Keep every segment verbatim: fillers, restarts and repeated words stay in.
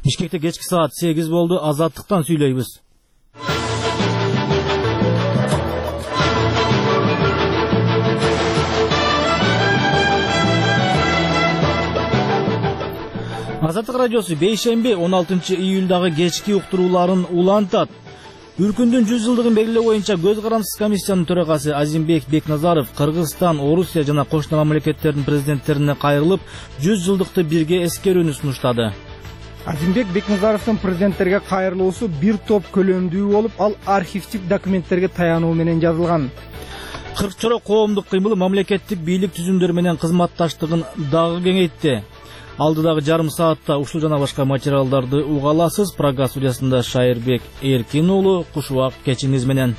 Бишкекте кечки саат сегиз болду. Азаттыктан сүйлөйбүз. Азаттык радиосу бейшемби он алтынчы июлдагы кечки уктурууларын улантат. Үркүндүн жүз жылдыгын белгилөө боюнча көз карандысыз комиссиянын төрагасы Азимбек Бекназаров Кыргызстан, Орусия жана кошуна мамлекеттердин президенттерине кайрылып, жүз жылдыкты бирге эскерүүнү сунуштады. Азимбек Бекназаровдун президенттерге кайрылуусу бир топ көлөмдүү болуп, ал архивдик документтерге таянуу менен жазылган. Кыркчорок коомдук кыймылы мамлекеттик бийлик түзүмдөр менен кызматташтыгын дагы кеңейтти. Алдыдагы жарым саатта ушул жана башка материалдарды уга аласыз. Прага студиясында Шайырбек Эркин уулу, кушубак кечиңиз менен.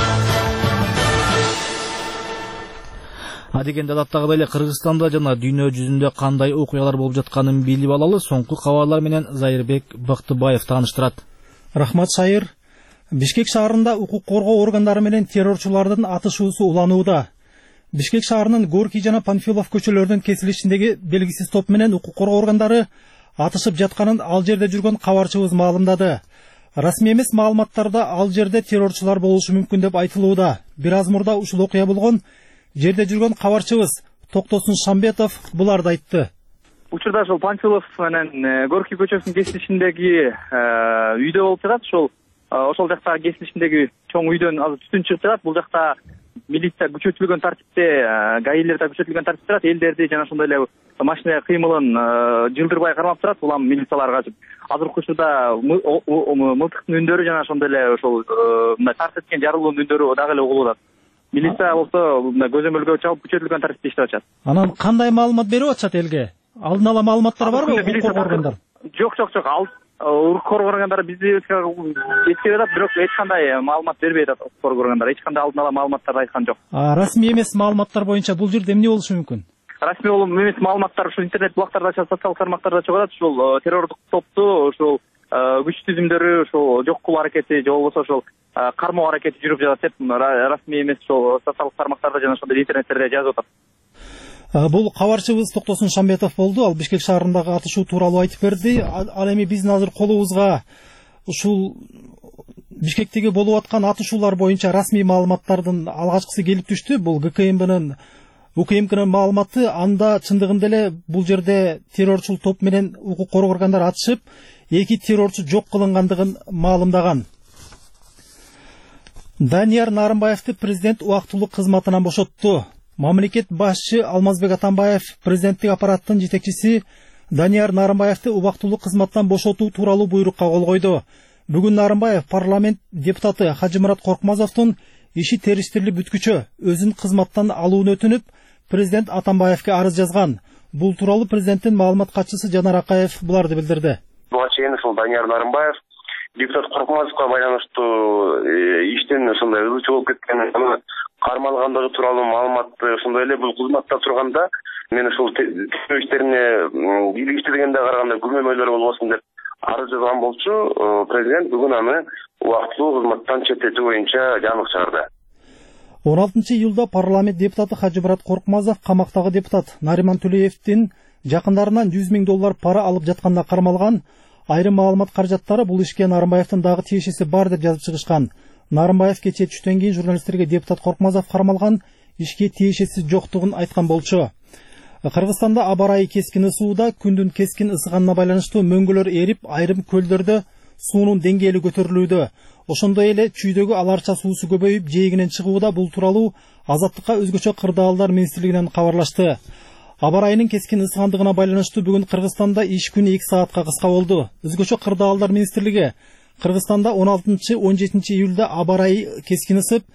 Адегенде адаттагыдай эле Кыргызстанда жана дүйнө жүзүндө кандай окуялар болуп жатканын билип алалы. Соңку кабарлар менен Зайырбек Бактыбаев тааныштырат. Рахмат Сайыр. Бишкек шаарында укук коргоо органдары менен террорчулардын атышуусу уланууда. Бишкек шаарынын Горький жана Панфилов көчөлөрүнүн кесилишиндеги белгисиз топ менен укук коргоо органдары атышып жатканын ал жерде жүргөн кабарчыбыз маалымдады. Расмий эмес маалыматтарда ал жерде террорчулар болушу мүмкүн деп айтылууда. Бир аз мурда ушул окуя болгон жерде жүргөн кабарчыбыз Токтосун Шамбетов буларды айтты. Учурда ошол Панфилов менен Горький көчөсүнүн кесилишиндеги үйдө болуп жатат. Ошол ошол жакта кесилишиндеги чоң үйдөн азыр түтүн чыгып жатат. Бул жакта милиция күчөтүлгөн тартипте, гаилер да күчөтүлгөн тартипте турат. Элдерди жана ошондой эле машина кыймылын жылдырбай кармап турат. Улам милициялар качып. Азыркы учурда мылтыктын үндөрү жана ошондой эле ошол мындай тарт эткен жарылуунун үндөрү дагы эле угулуп атат. Милиция болсо мындай көзөмөлгө чалып күчөтүлгөн тартипте иштеп атышат. Анан кандай маалымат берип атышат элге? Алдын ала маалыматтар барбы укук органдар? Жок, жок, жок. Ал укук коргоо органдары бизди эскерип атат, бирок эч кандай маалымат бербей атат укук коргоо органдары. Эч кандай алдын ала маалыматтарды айткан жок. Расмий эмес маалыматтар боюнча бул жерде эмне болушу мүмкүн? Расмий эмес маалыматтар ушул интернет блогтарда, социалдык тармактарда чыгып атат. Ушул террордук топту, ушул күч түзүмдөрү, ушул жок кылуу аракети же болбосо ошол кармоо аракети жүрүп жатат деп расмий эмес ошол социалдык тармактарда жана ошондой интернеттерде жазып атат. Бул кабарчыбыз Токтосун Шамбетов болду. Ал Бишкек шаарындагы атышуу тууралуу айтып берди. Ал эми биздин азыр колубузга ушул Бишкектеги болуп аткан атышуулар боюнча расмий маалыматтардын алгачкысы келип түштү. Бул ГКМБнын УКМКнын маалыматы. Анда чындыгында эле бул жерде террорчул топ менен укук коргоо органдары атышып, эки террорчу жок кылынгандыгын маалымдаган. Данияр Нарымбаевди президент убактылуу кызматынан бошотту. Мамлекет башчы Алмазбек Атамбаев президенттик аппараттын жетекчиси Данияр Нарымбаевди убактылуу кызматтан бошотуу тууралуу буйрукка кол койду. Бүгүн Нарымбаев парламент депутаты Хажымурат Коркмазовдун иши териштирилип бүткүчө өзүн кызматтан алууну өтүнүп, президент Атамбаевге арыз жазган. Бул тууралуу президенттин маалымат катчысы Жанар Акаев буларды билдирди. Буга чейин ушул Данияр Нарымбаев депутат Коркмазовго байланыштуу иштен ошондой ылчы болуп кеткен, кармалгандыгы тууралуу маалыматты ошондой эле бул кызматта турганда мен ушул террор иштерине бийлик иштегенде караганда күмөлмөлөр болбосун деп арыз жазган болчу. Президент бүгүн аны убактылуу кызматтан четтетүү боюнча жаңылык чыгарды. он алтынчы июлда парламент депутаты Хажымурат Коркмазов камактагы депутат Нариман Төлеевдин жакындарынан жүз миң доллар пара алып жатканда кармалган. Айрым маалымат каражаттары бул ишке Нарымбаевдин дагы тиешеси бар деп жазып чыгышкан. Нарымбаев кечээ түштөн кийин журналисттерге депутат Коркмазов кармалган, ишке тиешеси жоктугун айткан болчу. Кыргызстанда аба ырайы кескин ысууда, күндүн кескин ысыганына байланыштуу мөңгөлөр эрип, айрым көлдөрдө суунун деңгээли көтөрүлүүдө. Ошондой эле чүйдөгү аларча суусу көбөйүп, жээгинен чыгууда. Бул тууралуу Азаттыкка өзгөчө кырдаалдар министрлигинен кабарлашты. Аба ырайынын кескин ысыгандыгына байланыштуу бүгүн Кыргызстанда иш күнү эки саатка кыска болду. Өзгөчө кырдаалдар министрлиги Кыргызстанда он алтынчы он жетинчи июлда аба ырайы кескин ысып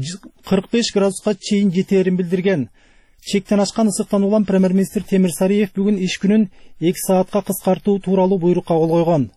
кырк беш градуска чейин жетээрин билдирген. Чектен ашкан ысыктан улам премьер-министр Темир Сариев бүгүн иш күнүн эки саатка кыскартуу тууралуу буйрукка кол койгон.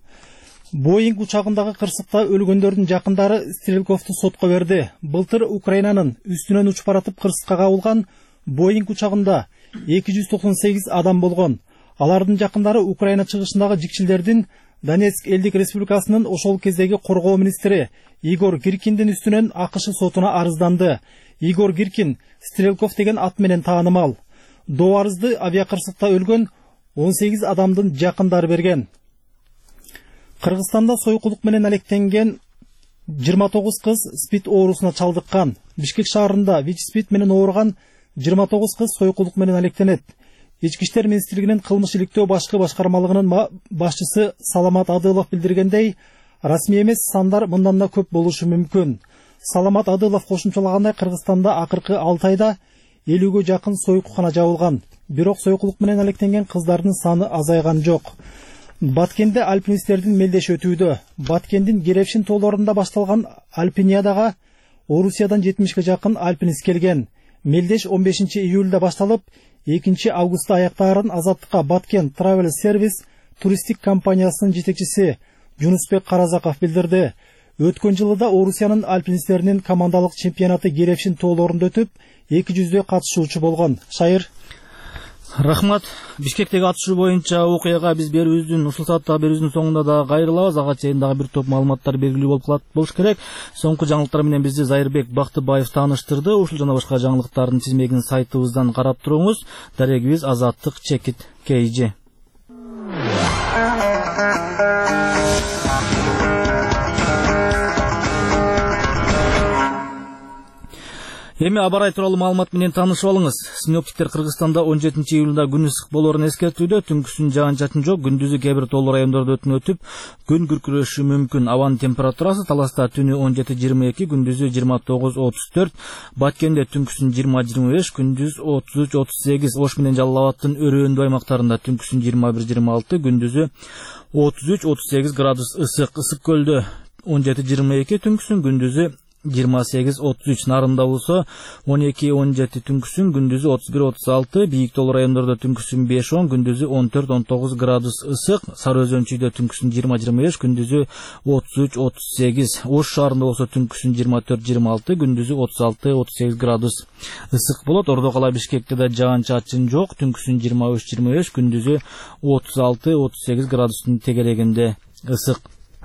Боинг учагындагы кырсыкта өлгөндөрдүн жакындары Стрелковду сотко берди. Былтыр Украинанын үстүнөн учуп баратып кырсыкка кабылган Боинг учагында эки жүз токсон сегиз адам болгон. Алардын жакындары Украина чыгышындагы жикчилдердин Донецк элдик республикасынын ошол кездеги коргоо министри Игор Гиркиндин үстүнөн АКШ сотуна арызданды. Игор Гиркин Стрелков деген ат менен таанымал. Доо арызды авиакырсыкта өлгөн он сегиз адамдын жакындары берген. Кыргызстанда сойкулук менен алектенген жыйырма тогуз кыз спид оорусуна чалдыккан. Бишкек шаарында ВИЧ-спид менен ооруган жыйырма тогуз кыз сойкулук менен алектенет. Ички иштер министрлигинин кылмыш иликтөө башкы башкармалыгынын башчысы Саламат Адылов билдиргендей, расмий эмес сандар мындан да көп болушу мүмкүн. Саламат Адылов кошумчалагандай, Кыргызстанда акыркы алты айда элүүгө жакын сойкукана жабылган. Бирок сойкулук менен алектенген кыздардын саны азайган жок. Баткенде альпинисттердин мелдеши өтүүдө. Баткендин Геревшин тоолорунда башталган альпиниадага Орусиядан жетимишке жакын альпинист келген. Мелдеш он бешинчи июлда башталып, экинчи августта аяктаарын Азаттыкка Баткен Travel Service туристтик компаниясынын жетекчиси Жунусбек Каразаков билдирди. Өткөн жылы да Орусиянын альпинисттеринин командалык чемпионаты Геревшин тоолорунда өтүп, эки жүздөй катышуучу болгон. Шайыр. Рахмат. Бишкектеги атышуу боюнча окуяга биз берүүбүздүн ушул сааттагы берүүбүздүн соңунда да кайрылабыз. Ага чейин дагы бир топ маалыматтар белгилүү болуп калат болуш керек. Соңку жаңылыктар менен бизди Зайырбек Бактыбаев тааныштырды. Ушул жана башка жаңылыктардын тизмегин сайтыбыздан карап туруңуз. Дарегибиз Азаттык Чекит Кейжи. Эми аба ырайы тууралуу маалымат менен таанышып алыңыз. Синоптиктер Кыргызстанда он жетинчи июлда күн ысык болоорун эскертүүдө. Түнкүсүн жаан-чачын жок, күндүзү кээ бир тоолуу райондордо өтүн өтүп, күн күркүрөшү мүмкүн. Абанын температурасы Таласта түнү он жети жыйырма эки, күндүзү жыйырма тогуз отуз төрт, Баткенде түнкүсүн жыйырма жыйырма беш, күндүз отуз үч отуз сегиз, Ош менен Жалал Абадтын өрөөндүү аймактарында түнкүсүн жыйырма бир жыйырма алты, күндүзү отуз үч отуз сегиз градус ысык. Ысык көлдө он жети жыйырма эки, түнкүсүн күндүзү жыйырма сегиз отуз үч, Нарында болсо он эки он жети түнкүсүн, күндүзү отуз бир отуз алты, бийик тоолуу райондордо түнкүсүн беш он, күндүзү он төрт он тогуз градус ысык. Сары Өзөнчүйдө түнкүсүн жыйырма жыйырма беш, күндүзү отуз үч отуз сегиз. Ош шаарында болсо түнкүсүн жыйырма төрт жыйырма алты, күндүзү отуз алты отуз сегиз градус ысык болот. Ордо кала Бишкекте да жаан-чачын жок, түнкүсүн жыйырма үч жыйырма беш, күндүзү отуз алты отуз сегиз градустун тегерегинде ысык.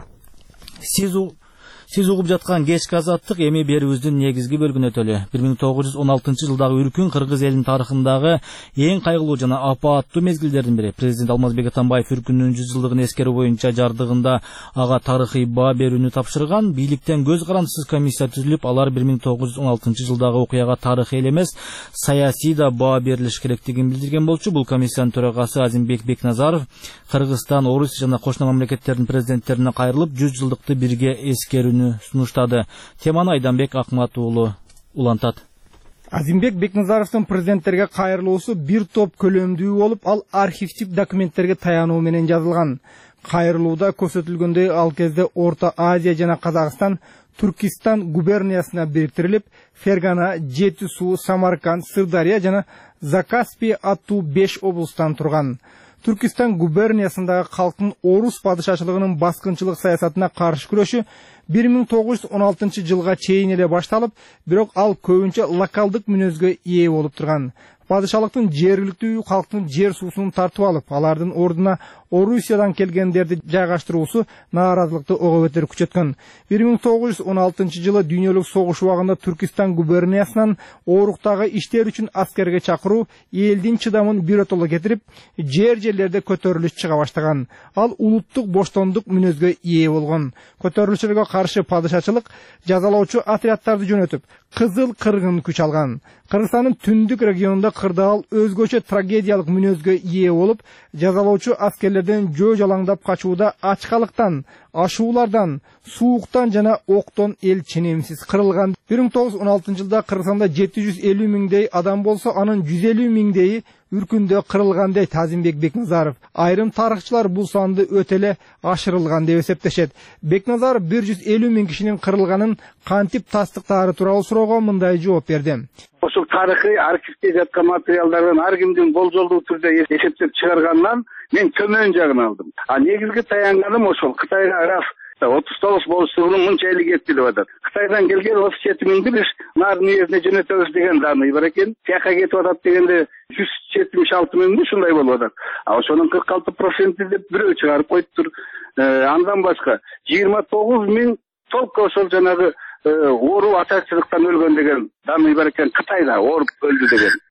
Сиз Сиз угуп жаткан кечки Азаттык эми берүүбүздүн негизги бөлүгүнө өтөлү. бир миң тогуз жүз он алтынчы жылдагы үркүн кыргыз элинин тарыхындагы эң кайгылуу жана апааттуу мезгилдердин бири. Президент Алмазбек Атамбаев үркүндүн жүз жылдыгын эскерүү боюнча жардыгында ага тарыхый баа берүүнү тапшырган. Бийликтен көз карандысыз комиссия түзүлүп, алар бир миң тогуз жүз он алтынчы жылдагы окуяга тарыхый эле эмес, саясий да баа берилиш керектигин билдирген болчу. Бул комиссиянын төрагасы Азимбек Бекназаров Кыргызстан, Орусия жана кошуна мамлекеттердин президенттерине кайрылып, жүз жылдыкты бирге эскерүүнү сунуштады. Теманы Айданбек Акмат уулу улантат. Азимбек Бекназаровдун президенттерге кайрылуусу бир топ көлөмдүү болуп, ал архивдик документтерге таянуу менен жазылган. Кайрылууда көрсөтүлгөндөй, ал кезде Орто Азия жана Казакстан Түркистан губерниясына бириктирилип, Фергана, Жети Суу, Самарканд, Сырдария жана Закаспий аттуу беш облустан турган. Түркистан губерниясындагы калктын орус падышачылыгынын баскынчылык саясатына каршы күрөшү бир миң тогуз жүз он алтынчы жылга чейин эле башталып, бирок ал көбүнчө локалдык мүнөзгө ээ болуп турган. Падышалыктын жергиликтүү калктын жер суусун тартып алып, алардын ордуна Орусиядан келгендерди жайгаштыруусу нааразылыкты ого көтөрүп күчөткөн. бир миң тогуз жүз он алтынчы жылы дүйнөлүк согуш убагында Түркистан губерниясынан ооруктагы иштер үчүн аскерге чакыруу элдин чыдамын биротоло кетирип, жер жерлерде көтөрүлүш чыга баштаган. Ал улуттук боштондук мүнөзгө ээ болгон. Көтөрүлүшчүлөргө каршы падышачылык жазалоочу отряддарды жөнөтүп, кызыл кыргын күч алган. Кыргызстандын түндүк регионунда кырдаал өзгөчө трагедиялык мүнөзгө ээ болуп, жазалоочу аскерлерден жөө жалаңдап качууда ачкалыктан, ашуулардан, сууктан жана октон эл ченемсиз кырылган. бир миң тогуз жүз он алтынчы жылда Кыргызстанда жети жүз элүү миңдей адам болсо, анын жүз элүү миңдейи үркүндө кырылган дейт Азимбек Бекназаров. Айрым тарыхчылар бул санды өтө эле ашырылган деп эсептешет. Бекназаров бир жүз элүү миң кишинин кырылганын кантип тастыктаары тууралуу суроого мындай жооп берди. Ошол тарыхый архивде жаткан материалдардан ар кимдин болжолдуу түрдө эсептеп чыгаргандан мен төмөн жагын алдым. А негизги таянганым ошол Кытайга раз отуз тогуз болуштугунун мынча эли кетти деп атат. Кытайдан келген отуз жети миңди биз нарын уездине жөнөтөбүз деген данный бар экен. Тияка кетип атат дегенде жүз жетимиш алты миңби ушундай болуп атат. А ошонун кырк алты проценти деп бирөө чыгарып коюптур. Андан башка жыйырма тогуз миң только ошол жанагы оору ачарчылыктан өлгөн деген данный бар экен. Кытайда ооруп өлдү деген.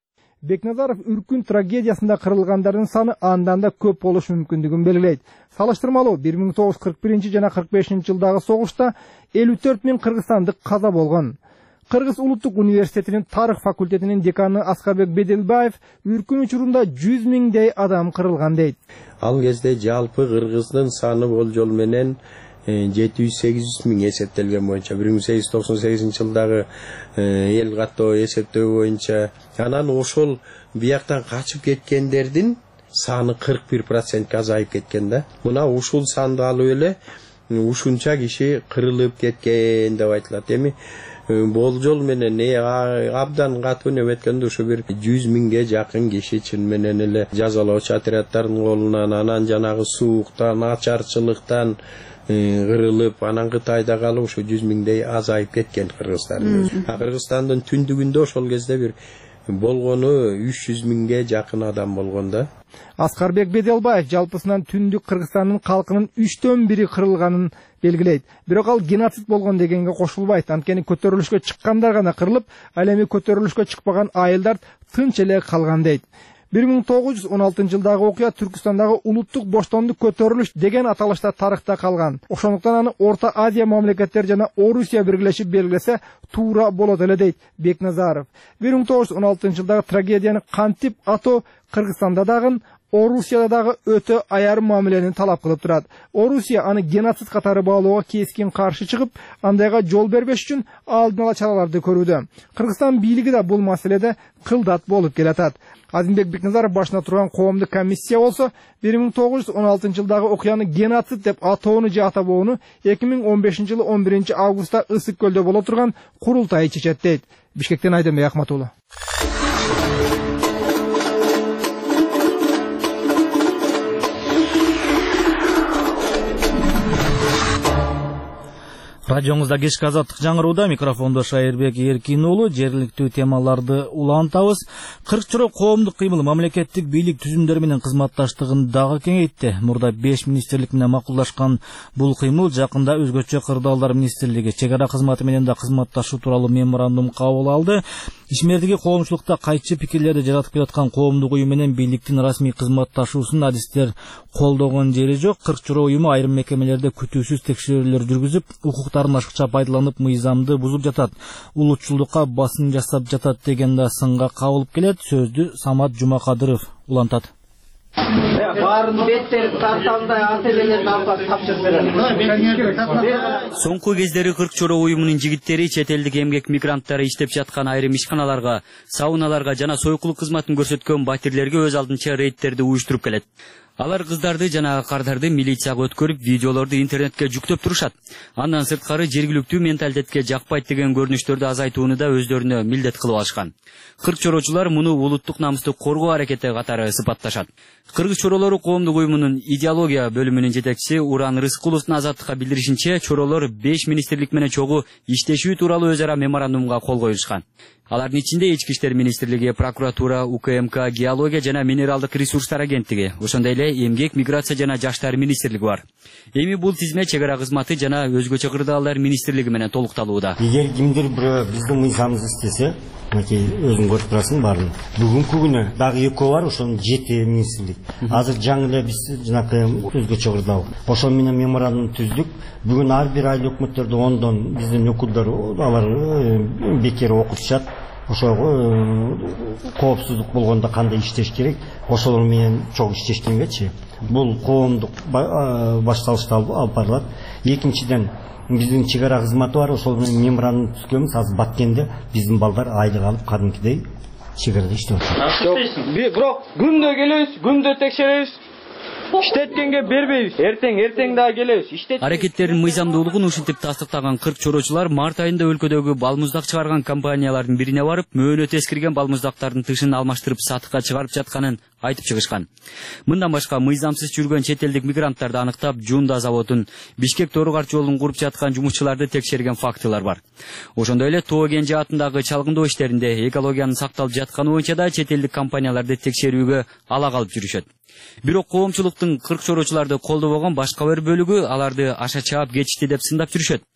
Бекназаров Үркүн трагедиясында кырылгандардын саны андан да көп болушу мүмкүндүгүн белгилейт. Салыштырмалуу бир миң тогуз жүз кырк биринчи жана кырк бешинчи жылдагы согушта элүү төрт миң кыргызстандык каза болгон. Кыргыз улуттук университетинин тарых факультетинин деканы Аскарбек Беделбаев Үркүн учурунда жүз миңдей адам кырылган дейт. Ал кезде жалпы кыргыздын саны болжол менен жети жүз сегиз жүз миң эсептелген боюнча бир миң сегиз жүз токсон сегизинчи жылдагы эл каттоо эсептөө боюнча анан ошол бияктан качып кеткендердин саны кырк бир процентке азайып кеткен да. Мына ушул санды алып эле ушунча киши кырылып кеткен деп айтылат. Эми болжол менен абдан катуу неметкенде ушу бир жүз миңге жакын киши чын менен эле жазалоочу отряддардын колунан, анан жанагы сууктан, ачарчылыктан кырылып, анан Кытайда калып ушу жүз миңдей азайып кеткен кыргыздардын өзү. А Кыргызстандын түндүгүндө ошол кезде бир болгону үч жүз миңге жакын адам болгон да. Аскарбек Беделбаев жалпысынан түндүк Кыргызстандын калкынын үчтөн бири кырылганын белгилейт. Бирок ал геноцид болгон дегенге кошулбайт. Анткени көтөрүлүшкө чыккандар гана кырылып, ал эми көтөрүлүшкө чыкпаган айылдар тынч эле калган дейт. бир миң тогуз жүз он алтынчы жылдагы окуя Түркүстандагы улуттук боштондук көтөрүлүш деген аталышта тарыхта калган. Ошондуктан аны Орто Азия мамлекеттери жана Орусия биргелешип белгилесе туура болот эле дейт Бекназаров. бир миң тогуз жүз он алтынчы жылдагы трагедияны кантип атоо Кыргызстанда дагы, Орусияда дагы өтө аярым мамилени талап кылып турат. Орусия аны геноцид катары баалоого кескин каршы чыгып, андайга жол бербеш үчүн алдын ала чараларды көрүүдө. Кыргызстан бийлиги да бул маселеде кылдат болуп келатат. Азимбек Бекназаров башына турган коомдук комиссия болсо бир миң тогуз жүз он алтынчы жылдагы окуяны геноцид деп атоону же атабоону эки миң он бешинчи жылы он биринчи августта Ысык көлдө боло турган курултай чечет дейт. Бишкектен Айденбек Ахматулы. Радионузда кечки азаттык жаңырууда микрофондо Шайырбек Эркин уулу, жергиликтүү темаларды улантабыз. кырк чоро коомдук кыймыл мамлекеттик бийлик түзүмдөрү менен кызматташтыгын дагы кеңейтти. Мурда беш министрлик менен макулдашкан бул кыймыл жакында өзгөчө кырдаалдар министрлиги чек ара кызматы менен да кызматташуу тууралуу меморандум кабыл алды. Ишмердиги коомчулукта кайчы пикирлерди жаратып келаткан коомдук уюм менен бийликтин расмий кызматташуусун адистер колдогон жери жок. кырк чоро уюму айрым мекемелерде күтүүсүз текшерүүлөр жүргүзүп, укуктарын ашыкча пайдаланып, мыйзамды бузуп жатат, улутчулдукка басым жасап жатат деген да сынга кабылып келет. Сөздү Самат Жумакадыров улантат. Баарын беттер тарталдай ателелерди алып тапшырып берет. Соңку кездери кырк чоро уюмунун жигиттери чет элдик эмгек мигранттары иштеп жаткан айрым ишканаларга, сауналарга жана сойкулук кызматын көрсөткөн батирлерге өз алдынча рейдтерди уюштуруп келет. Алар кыздарды жана кардарды милицияга өткөрүп, видеолорду интернетке жүктөп турушат. Андан сырткары жергиликтүү менталитетке жакпайт деген көрүнүштөрдү азайтууну да өздөрүнө милдет кылып алышкан. Кырк чорочулар муну улуттук намысту коргоо аракети катары сыпатташат. Кыргыз чоролору коомдук уюмунун идеология бөлүмүнүн жетекчиси Уран Рыскуловдун азаттыкка билдиришинче, чоролор беш министрлик менен чогуу иштешүү тууралуу өз ара меморандумга кол коюшкан. Алардын ичинде Ички иштер министрлиги, прокуратура, У К М К, геология жана минералдык ресурстар агенттиги, ошондой эле эмгек, миграция жана жаштар министрлиги бар. Эми бул тизме чек ара кызматы жана өзгөчө кырдаалдар министрлиги менен толукталууда. Эгер кимдир бирөө биздин мыйзамыбызды истесе, мынакей өзүң көрүп турасың баарын. Бүгүнкү күнү дагы экөө бар, ошонун жети министрлик. Азыр жаңы эле биз жанакы өзгөчө кырдаал. Ошол менен меморандум түздүк. Бүгүн ар бир айыл өкмөттөрдө ондон биздин өкүлдөр алар бекер окутушат. Ошого коопсуздук болгондо кандай иштеш керек, ошолор менен чогуу иштешкенгечи. Бул коомдук башталышта алып барылат. Экинчиден биздин чек ара кызматы бар, ошол менен меморандум түзгөнбүз. Азыр Баткенде биздин балдар айлык алып кадимкидей чек арада иштеп атат. Бирок күндө келебиз, күндө текшеребиз. Иштеткенге бербейбиз. Эртең, эртең дагы келебиз. Иштет. Аракеттердин мыйзамдуулугун ушинтип тастыктаган кырк чорочулар март айында өлкөдөгү балмуздак чыгарган компаниялардын бирине барып, мөөнөт эскирген балмуздактардын тышын алмаштырып сатыкка чыгарып жатканын айтып чыгышкан. Мындан башка мыйзамсыз жүргөн чет элдик мигранттарды аныктап, Жунда заводун, Бишкек Тору-Карч жолун куруп жаткан жумушчуларды текшерген фактылар бар. Ошондой эле Тоо Кенже атындагы чалгындоо иштеринде экологиянын сакталып жатканы боюнча да чет элдик компанияларды текшерүүгө ала калып жүрүшөт. Бирок коомчулуктун кырк чорочуларды колдобогон башка бир бөлүгү аларды аша чаап кетишти деп сындап жүрүшөт.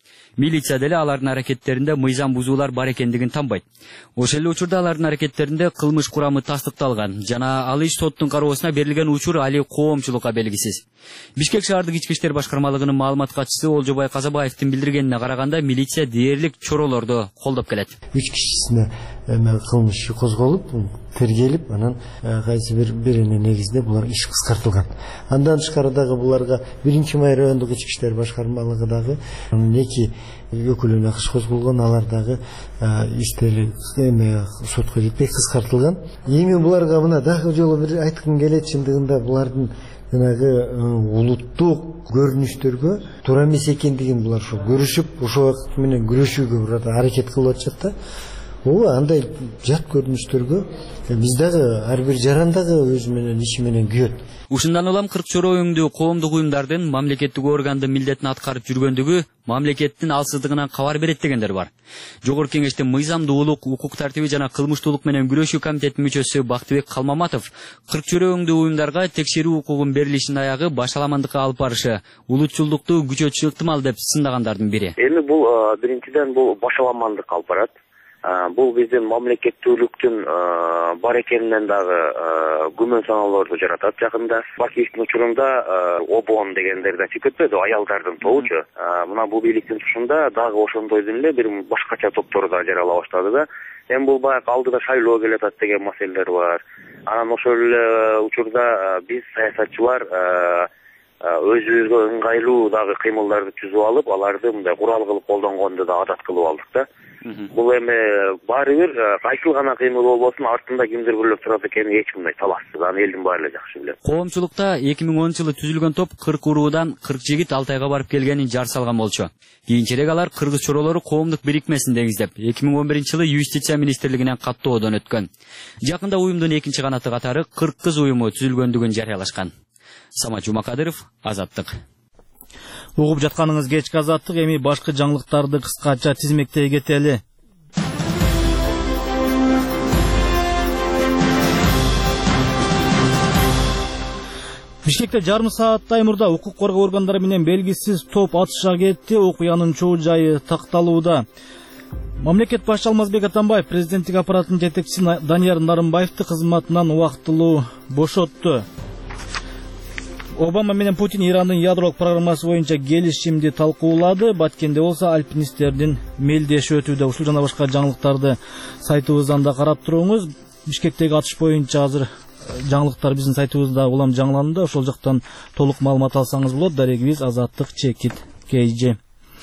Милиция деле алардын аракеттеринде мыйзам бузуулар бар экендигин танбайт. Ошол эле учурда алардын аракеттеринде кылмыш курамы тастыкталган жана ал иш соттун кароосуна берилген учур али коомчулукка белгисиз. Бишкек шаардык ички иштер башкармалыгынын маалымат катчысы Олжобай Казабаевдин билдиргенине караганда, милиция дээрлик чоролорду колдоп келет. Үч кишисине кылмыш козголуп, тергелип, анан кайсы бир бирине негизде булар иш кыскартылган. Андан тышкары дагы буларга биринчи май райондук ички иштер башкармалыгы дагы эки өкүлүнө иш козголгон, алар дагы иштери эме сотко жетпей кыскартылган. Эми буларга мына дагы жолу бир айткым келет, чындыгында булардын жанагы улуттук көрүнүштөргө туура эмес экендигин булар ошо көрүшүп, ошо убакыт менен күрөшүүгө бир аракет кылып атышат да. Ооба, андай жат көрүнүштөргө биз дагы ар бир жаран дагы өзү менен иши менен күйөт. Ушундан улам кырк чора өңдүү коомдук уюмдардын мамлекеттик органдын милдетин аткарып жүргөндүгү мамлекеттин алсыздыгынан кабар берет дегендер бар. Жогорку кеңештин мыйзамдуулук, укук тартиби жана кылмыштуулук менен күрөшүү комитетинин мүчөсү Бактыбек Калмаматов кырк чора өңдүү уюмдарга текшерүү укугун берилишинин аягы башаламандыкка алып барышы, улутчулдукту күчөтүшү ыктымал деп сындагандардын бири. Эми бул биринчиден бул башаламандыкка алып барат. Бул биздин мамлекеттүүлүктүн бар экенинен дагы күмөн саноолорду жаратат. Жакында Бакиевдин учурунда обон дегендер да чыгып кетпеди, аялдардын тобучу. Мына бул бийликтин тушунда дагы ошондойдун эле бир башкача топтор да жарала баштады да. Эми бул баягы алдыда шайлоо келатат деген маселелер бар. Анан ошол эле учурда биз саясатчылар өзүбүзгө ыңгайлуу дагы кыймылдарды түзүп алып, аларды мындай курал кылып колдонгонду да адат кылып алдык да. Бул эми баары бир кайсыл гана кыймыл болбосун артында кимдир бүрлөп турат экени эч кандай талашсыз. Аны элдин баары эле жакшы билет. Коомчулукта эки миң онунчу жылы түзүлгөн топ кырк уруудан кырк жигит Алтайга барып келгенин жар салган болчу. Кийинчерээк алар кыргыз чоролору коомдук бирикмесин деңиздеп, эки миң он биринчи жылы юстиция министрлигинен каттоодон өткөн. Жакында уюмдун экинчи канаты катары кырк кыз уюму түзүлгөндүгүн жарыялашкан. Самат Жумакадыров, Азаттык. Угуп жатканыңыз кечки Азаттык, эми башкы жаңылыктарды кыскача тизмектей кетели. Бишкекте жарым сааттай мурда укук коргоо органдары менен белгисиз топ атышка кетти. Окуянын чоо жайы такталууда. Мамлекет башчы Алмазбек Атамбаев президенттик аппараттын жетекчиси Данияр Нарымбаевди кызматынан убактылуу бошотту. Обама менен Путин Ирандын ядролук программасы боюнча келишимди талкуулады. Баткенде болсо альпинисттердин мелдеши өтүүдө. Ушул жана башка жаңылыктарды сайтыбыздан да карап туруңуз. Бишкектеги атыш боюнча азыр жаңылыктар биздин сайтыбызда улам жаңыланды. Ошол жактан толук маалымат алсаңыз болот. Дарегибиз Азаттык чекит kg.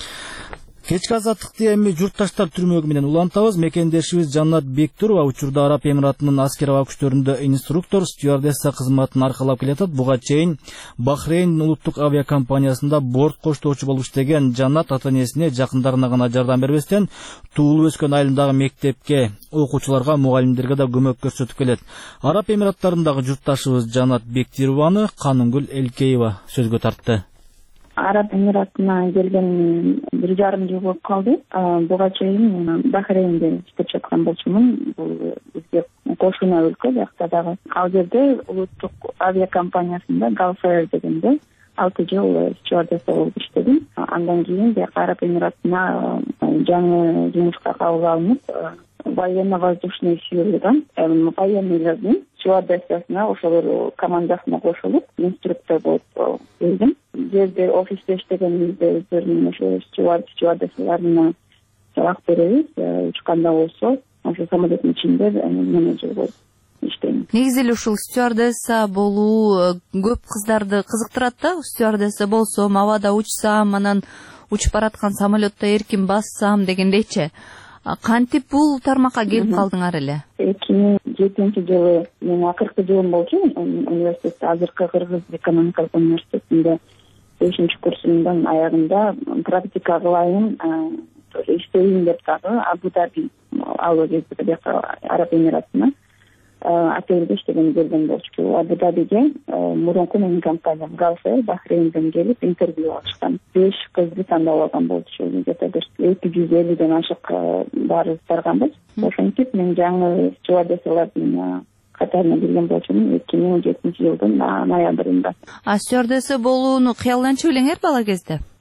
Кечки Азаттыкты эми журтташтар түрмөгү менен улантабыз. Мекендешибиз Жаннат Бектурова учурда Араб Эмиратынын аскер аба күчтөрүндө инструктор, стюардесса кызматын аркалап келатат. Буга чейин Бахрейн улуттук авиакомпаниясында борт коштоочу болуп иштеген Жаннат ата-энесине жакындарына гана жардам бербестен, туулуп өскөн айылындагы мектепке, окуучуларга, мугалимдерге да көмөк көрсөтүп келет. Араб Эмираттарындагы журтташыбыз Жаннат Бектурованы Канунгүл Элкеева сөзгө тартты. Араб Эмиратына келген бир жарым жыл болуп калды. Буга чейин Бахрейнде иштеп жаткан болчумун. Бул бизге кошуна өлкө, жакта дагы. Ал жерде улуттук авиакомпаниясында Галфаэр дегенде алты жыл стюардесса болуп иштедим. Андан кийин Араб Эмиратына жаңы жумушка кабыл алынып, военно-воздушный силадан военныйлардын стюардессасына, ошолор командасына кошулуп, инструктор болуп келдим. Жерде офисте иштегенибизде өздөрүнүн ошо стюард стюардессаларына сабак беребиз. Учканда болсо, ошо самолеттин ичинде менеджер болуп иштейм. Негизи эле ушул стюардесса болуу көп кыздарды кызыктырат да. Стюардесса болсом, абада учсам, анан учуп бараткан самолетто эркин бассам дегендейчи. Кантип бул тармакка келип калдыңар эле? эки миң жетинчи жылы мен акыркы жылым болчу университетте, азыркы Кыргыз экономикалык университетинде бешинчи курсумдун аягында практика кылайын, иштейин деп дагы Абу-Даби ал кезде Араб Эмиратына отельде иштеген келген болчу. Абу-Дабиге мурунку менин компаниям Галфаэр Бахрейнден келип интервью алышкан. беш кызды тандап алган болчу. Где-то бир эки жүз элүүдөн ашык баарыбыз барганбыз. Ошентип мен жаңы стюардессалардын катарына кирген болчумун эки миң жетинчи жылдын ноябрында. А стюардесса болууну кыялданчу элеңер бала кезде?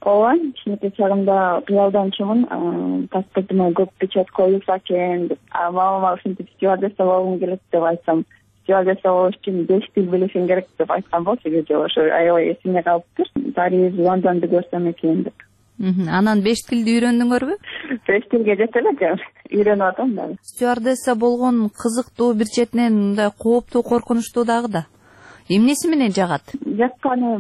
ооба кичинекей чагымда кыялдан чоңун паспортума көп печать коюлса экен деп мамама ушинтип стюардесса болгум келет деп айтсам стюардесса болуш үчүн беш тил билишиң керек деп айткан болчу кечээ ошо аябай эсиме калыптыр. Париж, Лондонду көрсөм экен деп. Анан беш тилди үйрөндүңөрбү? Беш тилге жете элек үйрөнүп атам дагы. Стюардесса болгон кызыктуу, бир четинен мындай кооптуу, коркунучтуу дагы да. Эмнеси менен жагат? Жакканы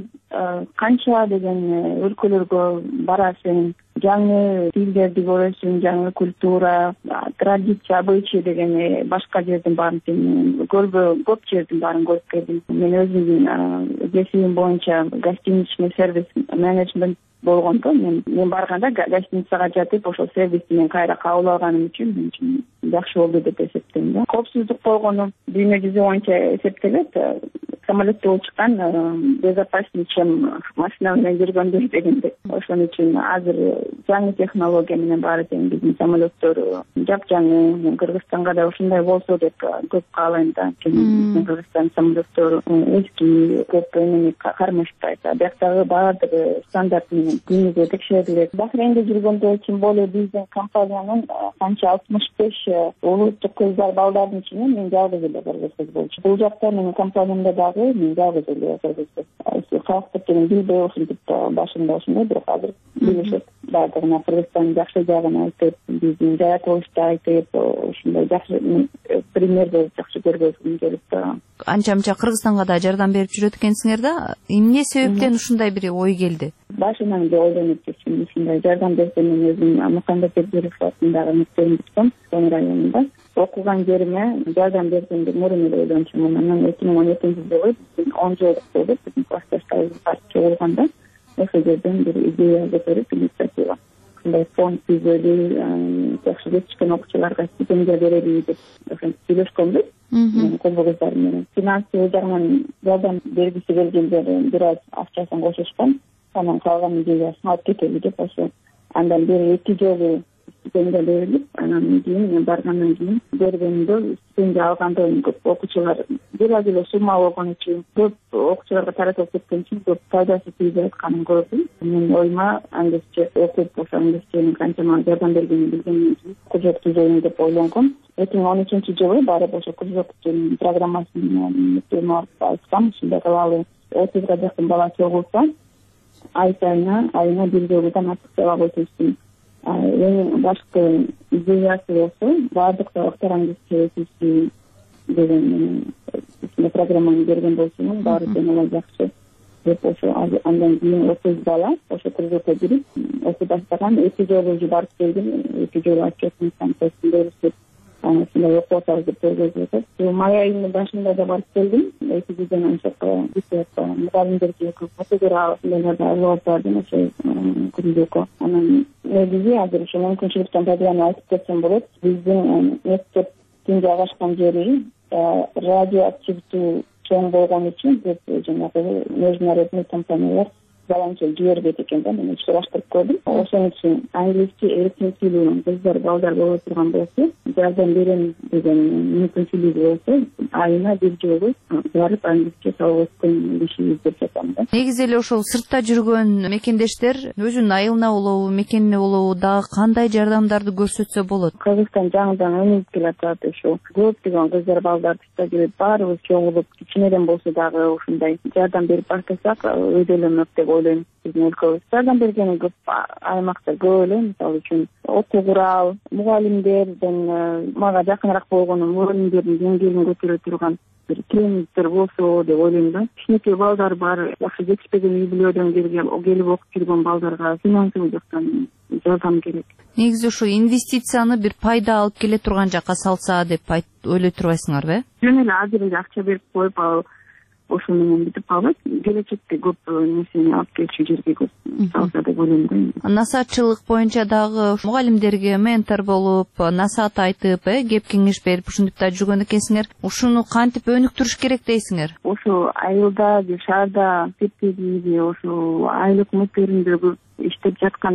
канча деген өлкөлөргө барасың, жаңы тилдерди көрөсүң, жаңы культура, традиция, обычай деген башка жердин баарын сен көрбө, көп жердин баарын көрүп келдим. Мен өзүмдүн кесибим боюнча гостиничный сервис менеджмент болгондо мен мен барганда гостиницага жатып ошол сервисти мен кайра кабыл алганым үчүн мен үчүн жакшы болду деп эсептейм да. Коопсуздук болгону дүйнө жүзү боюнча эсептелет. Самолетте учкан безопаснее, чем машина менен жүргөндө дегенде. Ошон үчүн азыр жаңы технология менен баары тең биздин самолеттор жапжаңы. Кыргызстанга да ушундай болсо деп көп каалайм да. Кыргызстан самолеттору эски, көп эмени кармашпайт. Бияктагы баардыгы стандарт менен күнүгө текшерилет. Бахрейнде жүргөндө тем более биздин компаниянын канча алтымыш беш улуттук кыздар балдардын ичинен мен жалгыз эле кыргыз кыз болчу. Бул жакта менин компаниямда дагы мен жалгыз эле кыргыз кыз. Калктык менен билбей ушинтип башында ошондой, бирок азыр билишет. Баардыгына Кыргызстандын жакшы жагын айтып, биздин жаратылышты айтып, ушундай жакшы примерди жакшы көргөзгүм келип да. Анча-мынча Кыргызстанга да жардам берип жүрөт экенсиңер да. Эмне себептен ушундай бир ой келди? Башынан эле ойлонуп жүрчүмүн. Ушундай жардам берсем мен өзүм Махамбет Эрдиев атындагы мектебин бүткөм, Чоң районунда. Окуган жериме жардам берсем деп мурун эле ойлончумун. Анан эки миң он экинчи жылы он жылдык болуп биздин классташтарыбыз чыгылганда ошол жерден бир идея көтөрүп, инициатива. Ушундай фонд түзөлүп, жакшы жетишкен окуучуларга стипендия берели деп ошентип сүйлөшкөнбүз. Кол кыздар менен финансылык жагынан жардам бергиси келгендер бир аз акчасын кошушкан. Анан калган идеясын алып кетели деп ошо андан бери эки жолу стипендия берилип, анан кийин мен баргандан кийин бергенде стипендия алганда көп окуучулар бир аз эле сумма болгон үчүн көп окуучуларга таратылып кеткен үчүн көп пайдасы тийип атканын көрдүм. Мен ойма англисче окуп, ошо англисченин канчама жардам бергенин билгенден кийин күрөк түзөйүн деп ойлонгом. эки миң он үчүнчү жылы барып ошо күрөктүн программасын мектебиме алып айткам. Ушундай кылалы отузга жакын бала чогулса ай сайына айына бир жолудан артык сабак өтүлсүн. Эң башкы идеясы болсо баардык сабактар англисче өтүлсүн деген программаны берген болсомун, баары тең эле жакшы деп ошо андан кийин отуз бала ошо кружокко кирип окуй баштаган. Эки жолу уже барып келдим, эки жолу отчетный станциясын беришип ушундай окуп атабыз деп көргөзүп атат. Май айынын башында да барып келдим. Эки жүздөн ашык мугалимдерге фотограф алып алып бардым ошо кружокко. Анан негизи азыр ошо мүмкүнчүлүктөн пайдаланып айтып кетсем болот. Биздин мектептин жайгашкан жери радиоактивдүү чоң болгон үчүн көп жанагы международный компаниялар баланча жибербейт экен да. Мен сураштырып көрдүм. Ошон үчүн англисче эркин сүйлөгөн кыздар, балдар боло турган болсо, жардам берем деген мүмкүнчүлүгү болсо, айына бир жолу барып англисче сабак өткөн киши издеп жатам да. Негизи эле ошол сыртта жүргөн мекендештер өзүнүн айылына болобу, мекенине болобу дагы кандай жардамдарды көрсөтсө болот? Кыргызстан жаңыдан өнүгүп келатат. Ошо көптөгөн кыздар, балдар тышта жүрүп, баарыбыз чогулуп, кичинеден болсо дагы ушундай жардам берип баштасак, өйдөлөнөт деп ойлойм. Биздин өлкөбүз жардам бергени көп аймакта көп эле. Мисалы үчүн окуу курал, мугалимдерден мага жакыныраак болгону мугалимдердин деңгээлин көтөрө турган бир тренингдер болсо деп ойлойм да. Кичинекей балдар бар, жакшы жетишпеген үй бүлөдөн келип окуп жүргөн балдарга финансылык жактан жардам керек. Негизи ушу инвестицияны бир пайда алып келе турган жакка салса деп ойлой турбайсыңарбы? Жөн эле азыр эле акча берип коюп ошо менен бүтүп калбайт. Келечекте көп нерсени алып келчү жерге көп салса деп ойлойм да. Насаатчылык боюнча дагы мугалимдерге ментор болуп, насаат айтып, э, кеп кеңеш берип ушинтип да жүргөн экенсиңер. Ушуну кантип өнүктүрүш керек дейсиңер? Ошо айылда же шаарда тепкиди ошо айыл өкмөттөрүндө иштеп жаткандар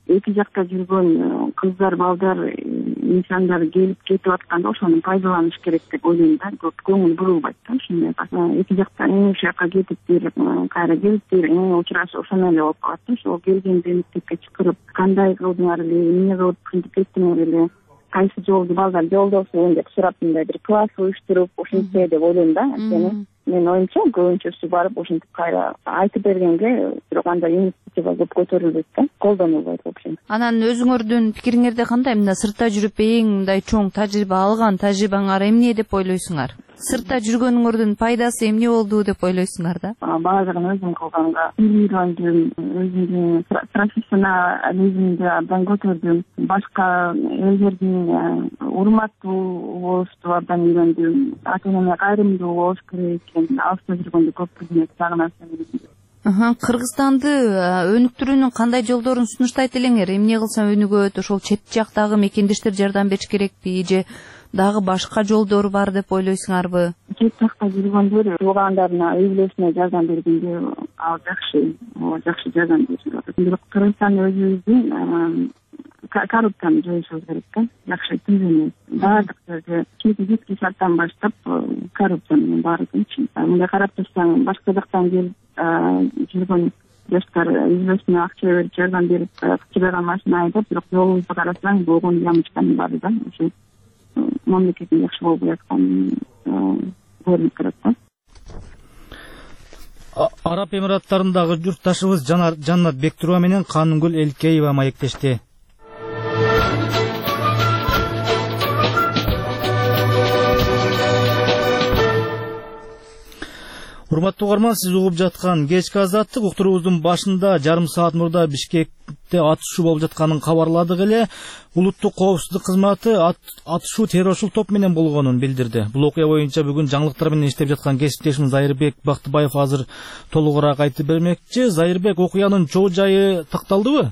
эки жакта жүргөн кыздар, балдар, инсандар келип кетип атканда ошону пайдаланыш керек деп ойлойм да. Көп көңүл бурулбайт да ошондой. Эки жактан эң ушул жака кетип бир кайра келип бир эң учурашып ошону эле болуп калат да. Ошол келгенде мектепке чакырып кандай кылдыңар эле, эмне кылып ушинтип кеттиңер эле, кайсы жолду балдар жолдосуң деп сурап мындай бир класс уюштуруп ушинтсе деп ойлойм да. Анткени мен оюмча көбүнчөсү барып ушинтип кайра айтып бергенге бирок андай инициатива көп көтөрүлбөйт да, колдонулбайт в общем. Анан өзүңөрдүн пикириңерде кандай? Мына сыртта жүрүп эң мындай чоң тажрыйба алган тажрыйбаңар эмне деп ойлойсуңар? Сыртта жүргөнүңөрдүн пайдасы эмне болду деп ойлойсуңар да? Баардыгын өзүм кылганга үйрөндүм, өзүмдүн профессионализмди абдан көтөрдүм. Башка элдердин урматтуу болушту абдан үйрөндүм. Ата-энеме кайрымдуу болуш керек экен. Алыста жүргөндө көп кызмет сагынасың. Кыргызстанды өнүктүрүүнүн кандай жолдорун сунуштайт элеңер? Эмне кылсам өнүгөт? Ошол чет жактагы мекендештер жардам бериш керекпи же дагы башка жолдор бар деп ойлойсуңарбы? Чет жакта жүргөндөр туугандарына, үй бүлөсүнө жардам бергенде ал жакшы, жакшы жардам беришет. Бирок Кыргызстан өзүбүздүн коррупцияны жоюшубуз керек да. Жакшы түзүлмөй. Баардык жерде чети шарттан баштап коррупция менен баардыгы үчүн. Мындай карап турсаң, башка жактан келип жүргөн жаштар үй бүлөсүнө акча берип, жардам берип, кичинекей машина айдап, бирок жолубузду карасаң, болгон ямычканы бар да. Ошо мамлекеттин жакшы болуп жатканын көрүнүп турат да. Араб Эмираттарындагы журтташыбыз Жаннат Бектурова менен Канымгүл Элкеева маектешти. Урматтуу угарман, сиз угуп жаткан кечки азаттык. Уктуруубуздун башында жарым саат мурда Бишкекте атышуу болуп жатканын кабарладык эле. Улуттук коопсуздук кызматы атышуу террорчул топ менен болгонун билдирди. Бул окуя боюнча бүгүн жаңылыктар менен иштеп жаткан кесиптешим Зайырбек Бактыбаев азыр толугураак айтып бермекчи. Зайырбек, окуянын чоо жайы такталдыбы?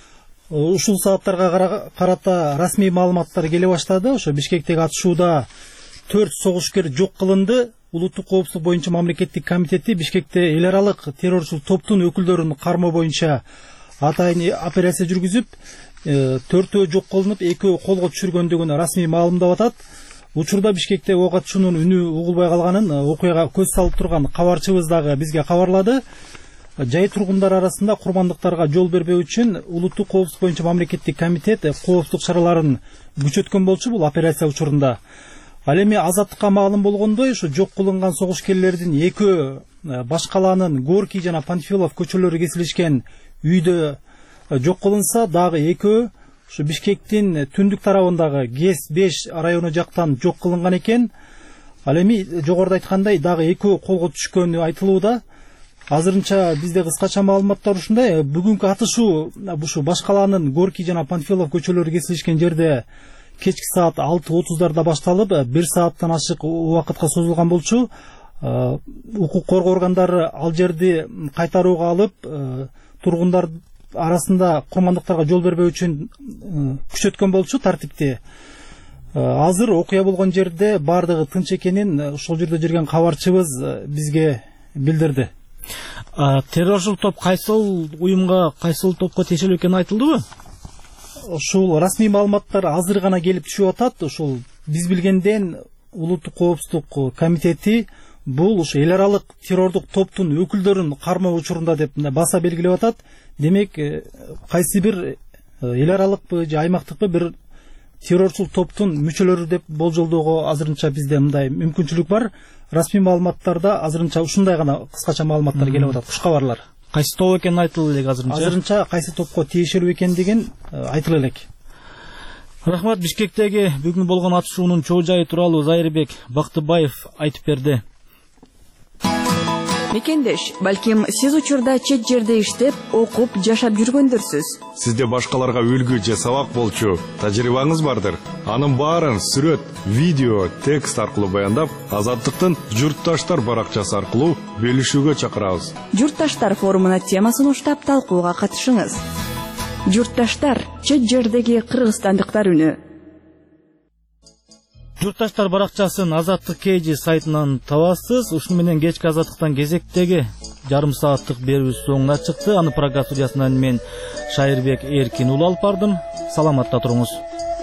Ушул сабаптарга карата расмий маалыматтар келе баштады. Ошо Бишкектеги атышууда төрт согушкер жок кылынды. Улуттук коопсуздук боюнча мамлекеттик комитети Бишкекте эл аралык террорчул топтун өкүлдөрүн кармоо боюнча атайын операция жүргүзүп, төртөө жок кылынып, экөө колго түшүргөндүгүн расмий маалымдап атат. Учурда Бишкекте ок атышуунун үнү угулбай калганын окуяга көз салып турган кабарчыбыз дагы бизге кабарлады. Жай тургундар арасында курмандыктарга жол бербөө үчүн улуттук коопсуздук боюнча мамлекеттик комитет коопсуздук чараларын күчөткөн болчу бул операция учурунда. Ал эми азаттыкка маалым болгондой, ушу жок кылынган согушкерлердин экөө Башкалаанын Горький жана Панфилов көчөлөрү кесилишкен үйдө жок кылынса, дагы экөө ушу Бишкектин түндүк тарабындагы ГЭС беш району жактан жок кылынган экен. Ал эми жогоруда айткандай дагы экөө колго түшкөнү айтылууда. Азырынча бизде кыскача маалыматтар ушундай. Бүгүнкү атышуу ушу Башкалаанын Горький жана Панфилов көчөлөрү кесилишкен жерде кечки саат алты отуздарда башталып, бир сааттан ашык убакытка созулган болчу. Укук коргоо органдары ал жерди кайтарууга алып, тургундар арасында курмандыктарга жол бербөө үчүн күчөткөн болчу тартипти. Азыр окуя болгон жерде баардыгы тынч экенин ошол жерде жүргөн кабарчыбыз бизге билдирди. Террорчул топ кайсыл уюмга, кайсыл топко тиешелүү экени айтылдыбы? Ушул расмий маалыматтар азыр гана келип түшүп атат. Ушул биз билгенден улуттук коопсуздук комитети бул ушу эл аралык террордук топтун өкүлдөрүн кармоо учурунда деп баса белгилеп атат. Демек, кайсы бир эл аралыкпы же аймактыкпы бир террорчул топтун мүчөлөрү деп болжолдоого азырынча бизде мындай мүмкүнчүлүк бар. Расмий маалыматтарда азырынча ушундай гана кыскача маалыматтар келип атат, куш кабарлар. Кайсы топ экени айтылды элек азырынча? Азырынча кайсы топко тиешелүү экендигин айтылы элек. Рахмат. Бишкектеги бүгүн болгон атышуунун чоо жайы тууралуу Зайырбек Бактыбаев айтып берди. Мекендеш, балким сиз учурда чет жерде иштеп, окуп, жашап жүргөндөрсүз. Сизде башкаларга үлгү же сабак болчу тажрыйбаңыз бардыр. Анын баарын сүрөт, видео, текст аркылуу баяндап, Азаттыктын журтташтар баракчасы аркылуу бөлүшүүгө чакырабыз. Журтташтар форумуна темасын уштап талкууга катышыңыз. Журтташтар, чет жердеги кыргызстандыктар үнү. Журтташтар баракчасын Азаттык кей жи сайтынан табасыз. Ушуну менен кечки азаттыктан кезектеги жарым сааттык берүүбүз соңуна чыкты. Аны программа студиясынан мен Шайырбек Эркин уулу алып бардым. Саламатта туруңуз.